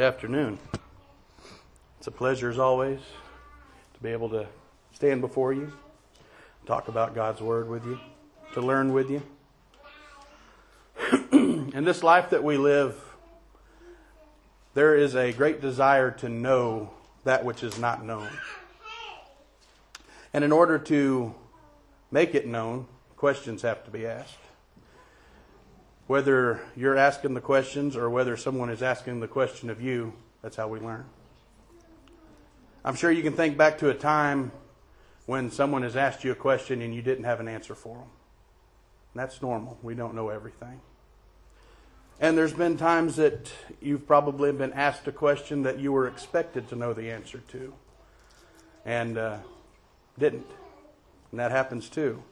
Good afternoon. It's a pleasure as always to be able to stand before you, talk about God's Word with you, to learn with you. In this life that we live, there is a great desire to know that which is not known. And in order to make it known, questions have to be asked. Whether you're asking the questions or whether someone is asking the question of you, that's how we learn. I'm sure you can think back to a time when someone has asked you a question and you didn't have an answer for them. That's normal. We don't know everything. And there's been times that you've probably been asked a question that you were expected to know the answer to and didn't. And that happens too.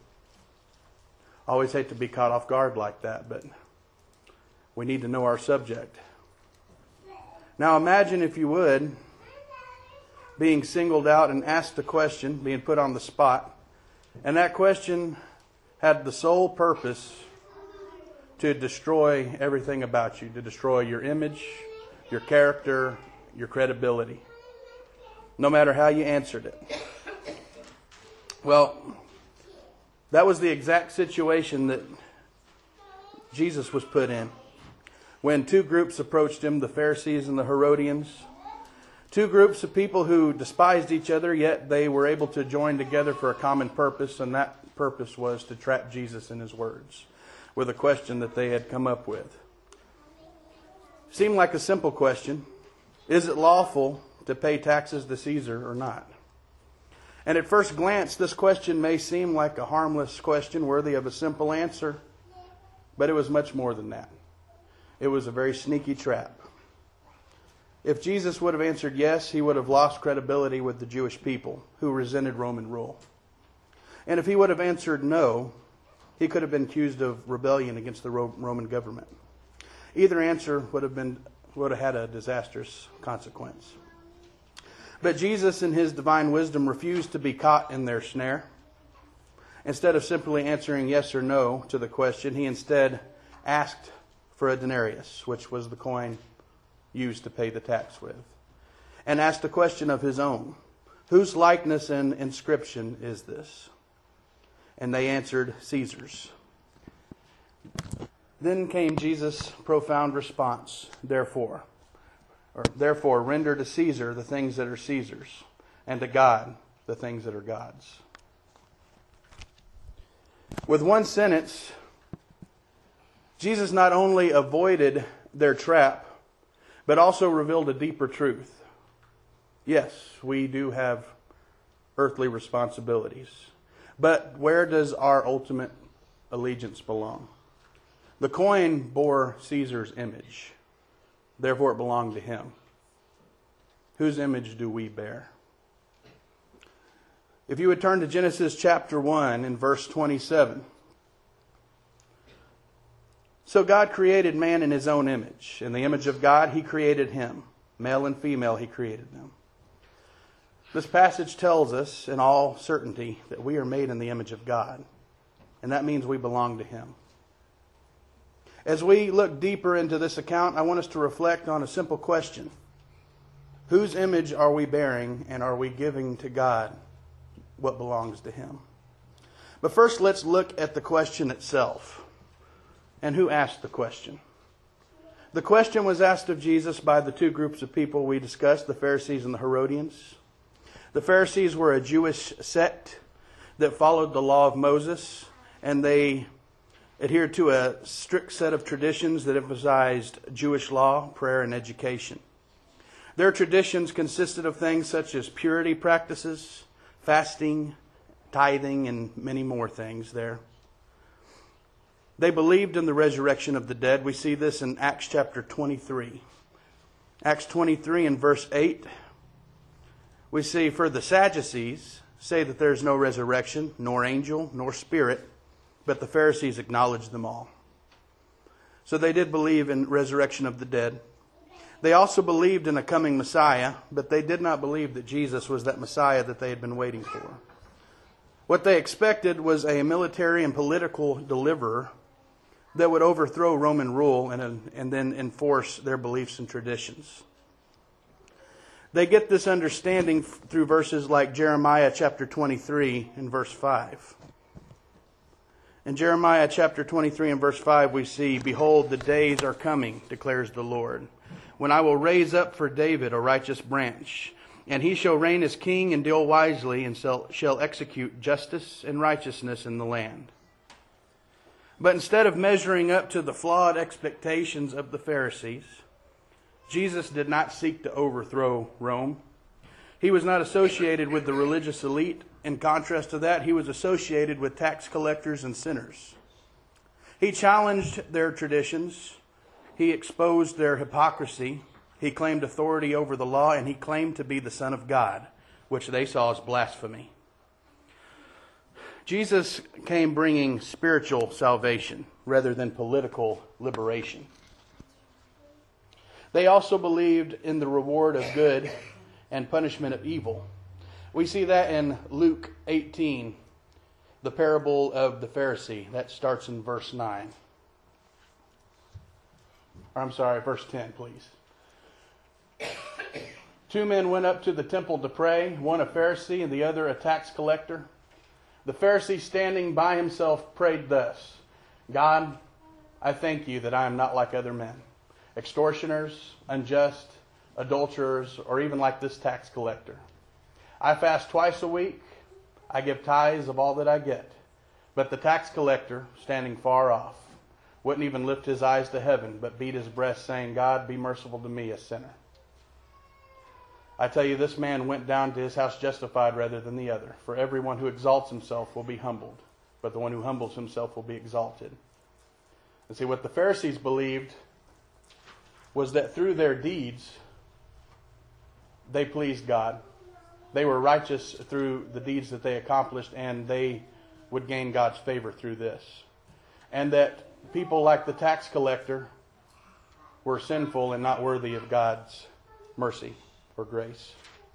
I always hate to be caught off guard like that, but we need to know our subject. Now imagine, if you would, being singled out and asked a question, being put on the spot, and that question had the sole purpose to destroy everything about you, to destroy your image, your character, your credibility, no matter how you answered it. Well, that was the exact situation that Jesus was put in. When two groups approached him, the Pharisees and the Herodians, two groups of people who despised each other, yet they were able to join together for a common purpose, and that purpose was to trap Jesus in his words with a question that they had come up with. Seemed like a simple question. Is it lawful to pay taxes to Caesar or not? And at first glance, this question may seem like a harmless question worthy of a simple answer, but it was much more than that. It was a very sneaky trap. If Jesus would have answered yes, he would have lost credibility with the Jewish people who resented Roman rule. And if he would have answered no, he could have been accused of rebellion against the Roman government. Either answer would have had a disastrous consequence. But Jesus, in his divine wisdom, refused to be caught in their snare. Instead of simply answering yes or no to the question, he instead asked for a denarius, which was the coin used to pay the tax with, and asked a question of his own. Whose likeness and inscription is this? And they answered, Caesar's. Then came Jesus' profound response, therefore render to Caesar the things that are Caesar's, and to God the things that are God's. With one sentence, Jesus not only avoided their trap, but also revealed a deeper truth. Yes, we do have earthly responsibilities, but where does our ultimate allegiance belong? The coin bore Caesar's image. Therefore, it belonged to him. Whose image do we bear? If you would turn to Genesis chapter 1 and verse 27. So God created man in his own image. In the image of God, he created him. Male and female, he created them. This passage tells us in all certainty that we are made in the image of God. And that means we belong to him. As we look deeper into this account, I want us to reflect on a simple question. Whose image are we bearing, and are we giving to God what belongs to him? But first, let's look at the question itself. And who asked the question? The question was asked of Jesus by the two groups of people we discussed, the Pharisees and the Herodians. The Pharisees were a Jewish sect that followed the law of Moses, and they adhered to a strict set of traditions that emphasized Jewish law, prayer, and education. Their traditions consisted of things such as purity practices, fasting, tithing, and many more things there. They believed in the resurrection of the dead. We see this in Acts chapter 23. Acts 23 and verse 8. We see, for the Sadducees say that there is no resurrection, nor angel, nor spirit, but the Pharisees acknowledged them all. So they did believe in resurrection of the dead. They also believed in a coming Messiah, but they did not believe that Jesus was that Messiah that they had been waiting for. What they expected was a military and political deliverer that would overthrow Roman rule and then enforce their beliefs and traditions. They get this understanding through verses like Jeremiah chapter 23 and verse 5. In Jeremiah chapter 23 and verse 5 we see, "Behold, the days are coming, declares the Lord, when I will raise up for David a righteous branch, and he shall reign as king and deal wisely, and shall execute justice and righteousness in the land." But instead of measuring up to the flawed expectations of the Pharisees, Jesus did not seek to overthrow Rome. He was not associated with the religious elite. In contrast to that, he was associated with tax collectors and sinners. He challenged their traditions. He exposed their hypocrisy. He claimed authority over the law, and he claimed to be the Son of God, which they saw as blasphemy. Jesus came bringing spiritual salvation rather than political liberation. They also believed in the reward of good and punishment of evil. We see that in Luke 18, the parable of the Pharisee. That starts in verse 9. Verse 10, please. Two men went up to the temple to pray, one a Pharisee and the other a tax collector. The Pharisee, standing by himself, prayed thus: "God, I thank you that I am not like other men, extortioners, unjust, adulterers, or even like this tax collector. I fast twice a week. I give tithes of all that I get." But the tax collector, standing far off, wouldn't even lift his eyes to heaven, but beat his breast, saying, "God, be merciful to me, a sinner." I tell you, this man went down to his house justified rather than the other. For everyone who exalts himself will be humbled, but the one who humbles himself will be exalted. And see, what the Pharisees believed was that through their deeds, they pleased God. They were righteous through the deeds that they accomplished, and they would gain God's favor through this. And that people like the tax collector were sinful and not worthy of God's mercy or grace.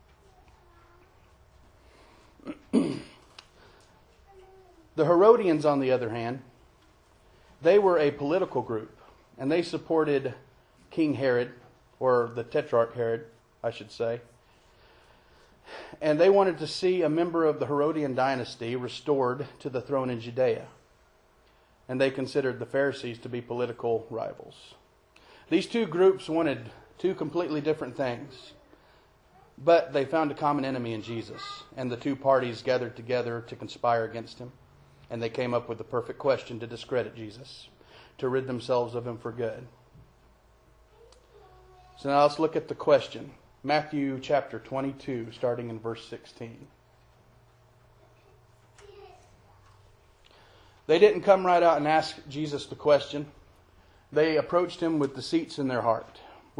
The Herodians, on the other hand, they were a political group, and they supported King Herod, or the Tetrarch Herod, I should say. And they wanted to see a member of the Herodian dynasty restored to the throne in Judea. And they considered the Pharisees to be political rivals. These two groups wanted two completely different things. But they found a common enemy in Jesus, and the two parties gathered together to conspire against him. And they came up with the perfect question to discredit Jesus, to rid themselves of him for good. So now let's look at the question. Matthew chapter 22, starting in verse 16. They didn't come right out and ask Jesus the question. They approached him with deceit in their heart.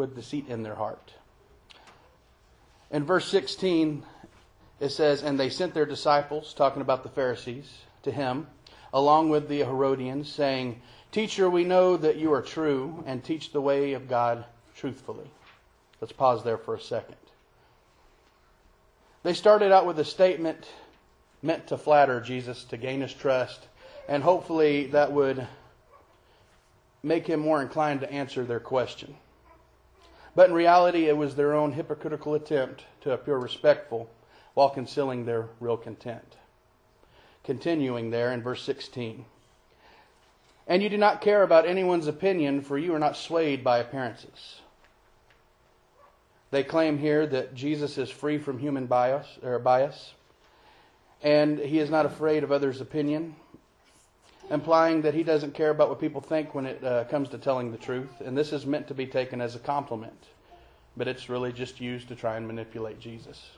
In verse 16, it says, "And they sent their disciples," talking about the Pharisees, "to him, along with the Herodians, saying, 'Teacher, we know that you are true and teach the way of God truthfully.'" Let's pause there for a second. They started out with a statement meant to flatter Jesus, to gain his trust, and hopefully that would make him more inclined to answer their question. But in reality, it was their own hypocritical attempt to appear respectful while concealing their real content. Continuing there in verse 16. "And you do not care about anyone's opinion, for you are not swayed by appearances." They claim here that Jesus is free from human bias, and he is not afraid of others' opinion, implying that he doesn't care about what people think when it comes to telling the truth. And this is meant to be taken as a compliment, but it's really just used to try and manipulate Jesus.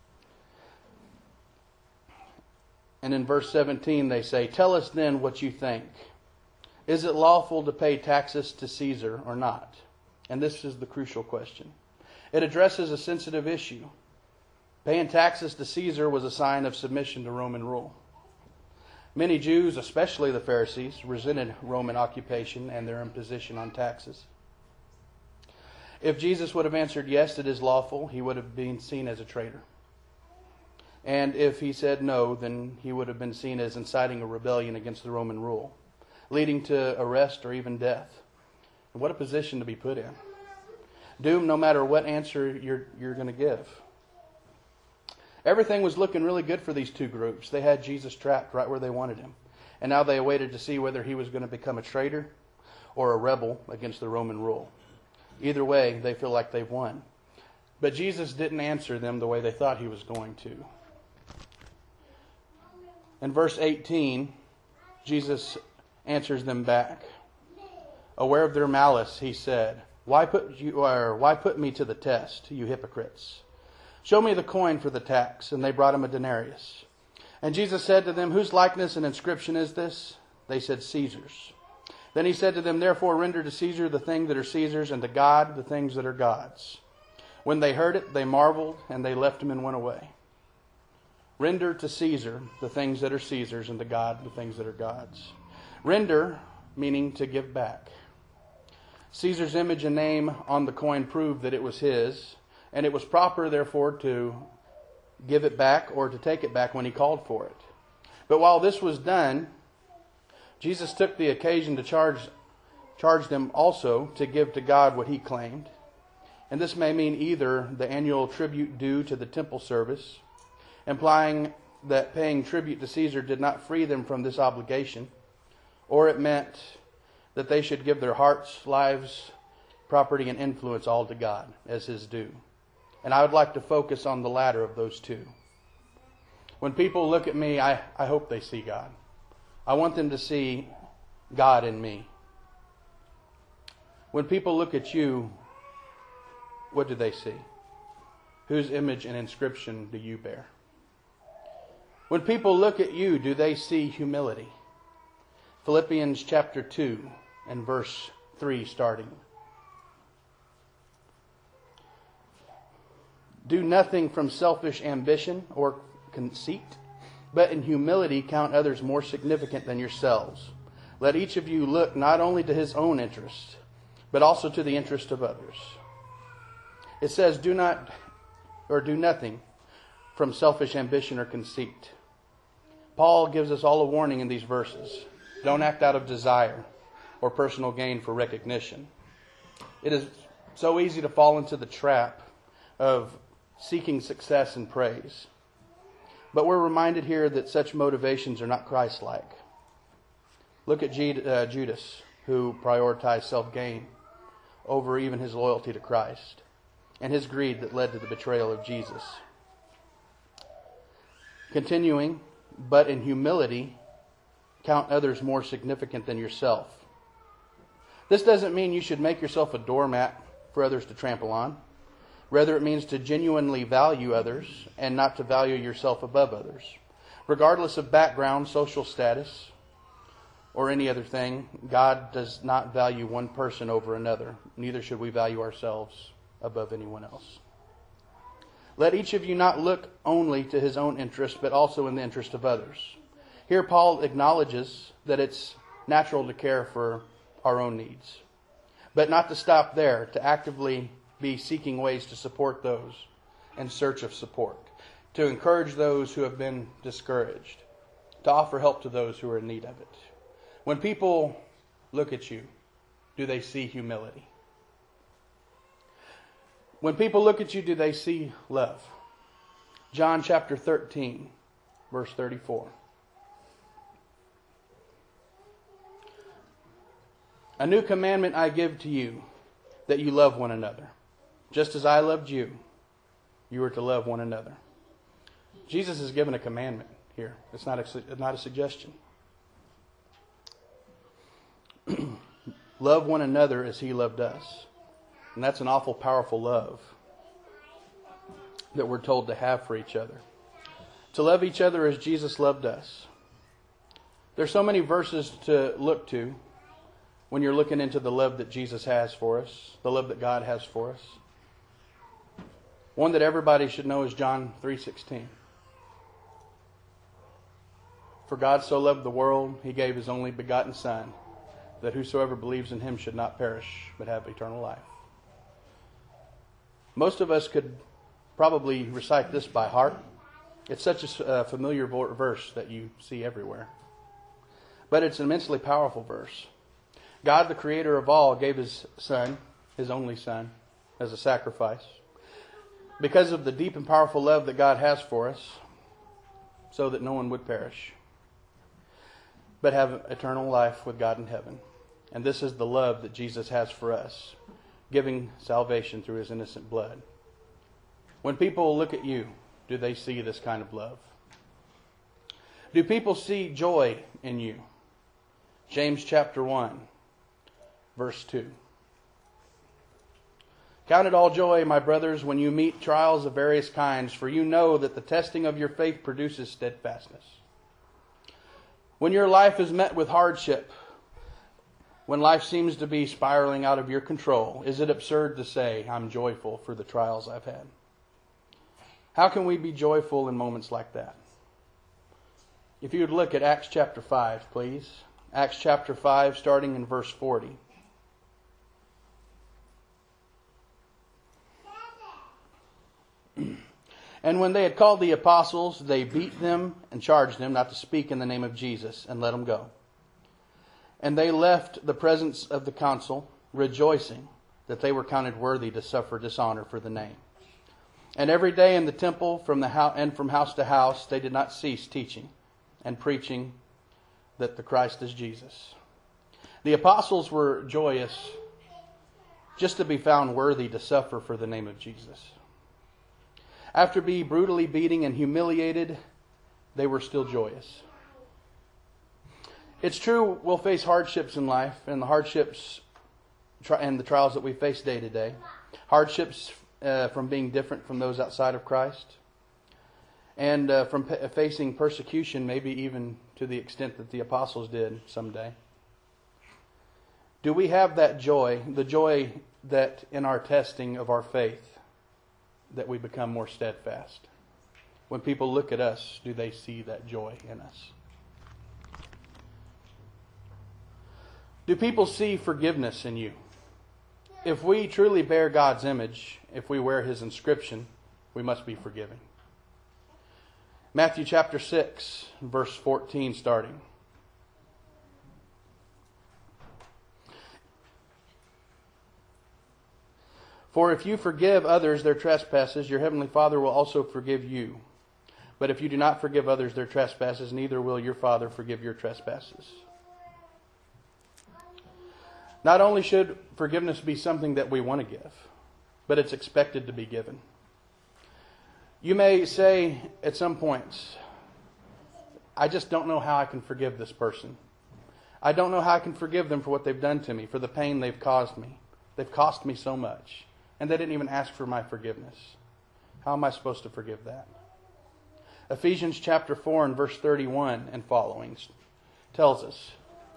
And in verse 17 they say, "Tell us then what you think. Is it lawful to pay taxes to Caesar or not?" And this is the crucial question. It addresses a sensitive issue. Paying taxes to Caesar was a sign of submission to Roman rule. Many Jews, especially the Pharisees, resented Roman occupation and their imposition on taxes. If Jesus would have answered yes, it is lawful, he would have been seen as a traitor. And if he said no, then he would have been seen as inciting a rebellion against the Roman rule, leading to arrest or even death. And what a position to be put in. Doomed no matter what answer you're going to give. Everything was looking really good for these two groups. They had Jesus trapped right where they wanted him. And now they awaited to see whether he was going to become a traitor or a rebel against the Roman rule. Either way, they feel like they've won. But Jesus didn't answer them the way they thought he was going to. In verse 18, Jesus answers them back. Aware of their malice, he said, Why put me to the test, you hypocrites? Show me the coin for the tax. And they brought him a denarius. And Jesus said to them, Whose likeness and inscription is this? They said, Caesar's. Then he said to them, Therefore render to Caesar the things that are Caesar's, and to God the things that are God's. When they heard it, they marveled, and they left him and went away. Render to Caesar the things that are Caesar's, and to God the things that are God's. Render, meaning to give back. Caesar's image and name on the coin proved that it was his, and it was proper, therefore, to give it back or to take it back when he called for it. But while this was done, Jesus took the occasion to charge them also to give to God what he claimed. And this may mean either the annual tribute due to the temple service, implying that paying tribute to Caesar did not free them from this obligation, or it meant that they should give their hearts, lives, property, and influence all to God as his due. And I would like to focus on the latter of those two. When people look at me, I hope they see God. I want them to see God in me. When people look at you, what do they see? Whose image and inscription do you bear? When people look at you, do they see humility? Philippians chapter 2 and verse 3 starting. Do nothing from selfish ambition or conceit, but in humility count others more significant than yourselves. Let each of you look not only to his own interest, but also to the interest of others. It says, do nothing from selfish ambition or conceit. Paul gives us all a warning in these verses. Don't act out of desire or personal gain for recognition. It is so easy to fall into the trap of seeking success and praise. But we're reminded here that such motivations are not Christ-like. Look at Judas, who prioritized self-gain over even his loyalty to Christ, and his greed that led to the betrayal of Jesus. Continuing, but in humility, count others more significant than yourself. This doesn't mean you should make yourself a doormat for others to trample on. Rather, it means to genuinely value others and not to value yourself above others. Regardless of background, social status, or any other thing, God does not value one person over another. Neither should we value ourselves above anyone else. Let each of you not look only to his own interest, but also in the interest of others. Here Paul acknowledges that it's natural to care for our own needs, but not to stop there, to actively be seeking ways to support those in search of support, to encourage those who have been discouraged, to offer help to those who are in need of it. When people look at you, do they see humility? When people look at you, do they see love? John chapter 13, verse 34. A new commandment I give to you, that you love one another. Just as I loved you, you are to love one another. Jesus has given a commandment here. It's not a suggestion. Love one another as he loved us. And that's an awful powerful love that we're told to have for each other. To love each other as Jesus loved us. There's so many verses to look to when you're looking into the love that Jesus has for us, the love that God has for us. One that everybody should know is John 3:16. For God so loved the world, he gave his only begotten Son, that whosoever believes in him should not perish, but have eternal life. Most of us could probably recite this by heart. It's such a familiar verse that you see everywhere. But it's an immensely powerful verse. God, the creator of all, gave his Son, his only Son, as a sacrifice because of the deep and powerful love that God has for us, so that no one would perish, but have eternal life with God in heaven. And this is the love that Jesus has for us, giving salvation through His innocent blood. When people look at you, do they see this kind of love? Do people see joy in you? James chapter 1, verse 2. Count it all joy, my brothers, when you meet trials of various kinds, for you know that the testing of your faith produces steadfastness. When your life is met with hardship, when life seems to be spiraling out of your control, is it absurd to say, I'm joyful for the trials I've had? How can we be joyful in moments like that? If you would look at Acts chapter 5, please. Acts chapter 5, starting in verse 40. And when they had called the apostles, they beat them and charged them not to speak in the name of Jesus, and let them go. And they left the presence of the council, rejoicing that they were counted worthy to suffer dishonor for the name. And every day in the temple from house to house, they did not cease teaching and preaching that the Christ is Jesus. The apostles were joyous just to be found worthy to suffer for the name of Jesus. After being brutally beaten and humiliated, they were still joyous. It's true we'll face hardships in life, and the hardships and the trials that we face day to day. Hardships from being different from those outside of Christ. And from facing persecution, maybe even to the extent that the apostles did someday. Do we have that joy, the joy that in our testing of our faith, that we become more steadfast? When people look at us, do they see that joy in us? Do people see forgiveness in you? If we truly bear God's image, if we wear His inscription, we must be forgiving. Matthew chapter 6, verse 14 starting. For if you forgive others their trespasses, your heavenly Father will also forgive you. But if you do not forgive others their trespasses, neither will your Father forgive your trespasses. Not only should forgiveness be something that we want to give, but it's expected to be given. You may say at some points, I just don't know how I can forgive this person. I don't know how I can forgive them for what they've done to me, for the pain they've caused me. They've cost me so much. And they didn't even ask for my forgiveness. How am I supposed to forgive that? Ephesians chapter 4 and verse 31 and following tells us,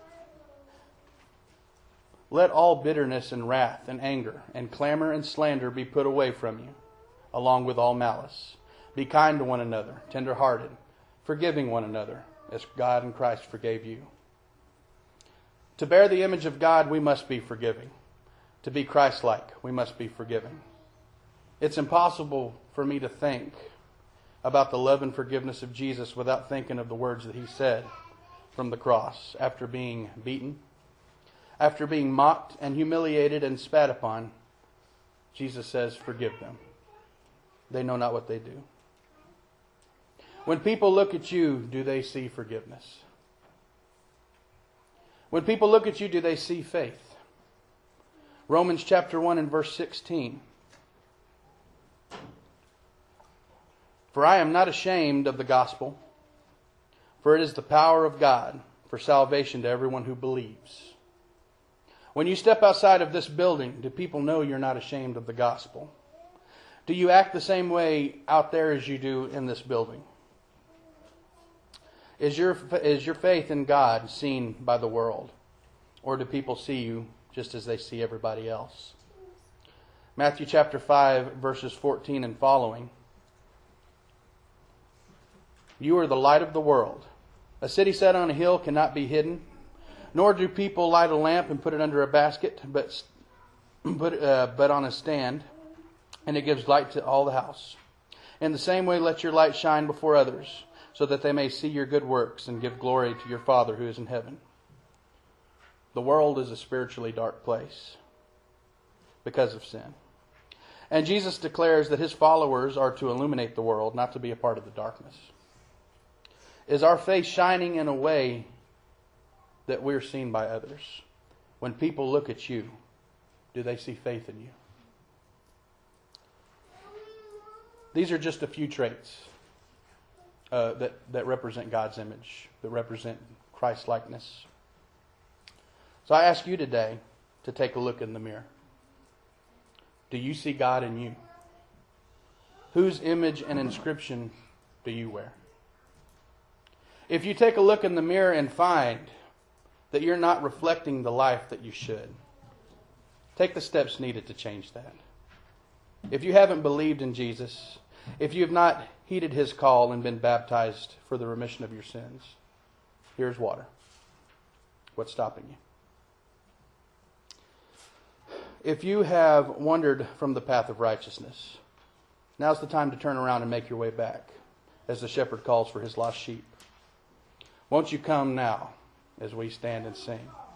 let all bitterness and wrath and anger and clamor and slander be put away from you, along with all malice. Be kind to one another, tender-hearted, forgiving one another, as God in Christ forgave you. To bear the image of God, we must be forgiving. To be Christ-like, we must be forgiving. It's impossible for me to think about the love and forgiveness of Jesus without thinking of the words that He said from the cross after being beaten, after being mocked and humiliated and spat upon. Jesus says, forgive them. They know not what they do. When people look at you, do they see forgiveness? When people look at you, do they see faith? Romans chapter 1 and verse 16. For I am not ashamed of the gospel, for it is the power of God for salvation to everyone who believes. When you step outside of this building, do people know you're not ashamed of the gospel? Do you act the same way out there as you do in this building? Is your faith in God seen by the world? Or do people see you just as they see everybody else? Matthew chapter 5, verses 14 and following. You are the light of the world. A city set on a hill cannot be hidden, nor do people light a lamp and put it under a basket, but on a stand, and it gives light to all the house. In the same way, let your light shine before others, so that they may see your good works and give glory to your Father who is in heaven. The world is a spiritually dark place because of sin. And Jesus declares that his followers are to illuminate the world, not to be a part of the darkness. Is our faith shining in a way that we're seen by others? When people look at you, do they see faith in you? These are just a few traits that represent God's image, that represent Christ-likeness. So I ask you today to take a look in the mirror. Do you see God in you? Whose image and inscription do you wear? If you take a look in the mirror and find that you're not reflecting the life that you should, take the steps needed to change that. If you haven't believed in Jesus, if you have not heeded his call and been baptized for the remission of your sins, here's water. What's stopping you? If you have wandered from the path of righteousness, now's the time to turn around and make your way back, as the shepherd calls for his lost sheep. Won't you come now as we stand and sing?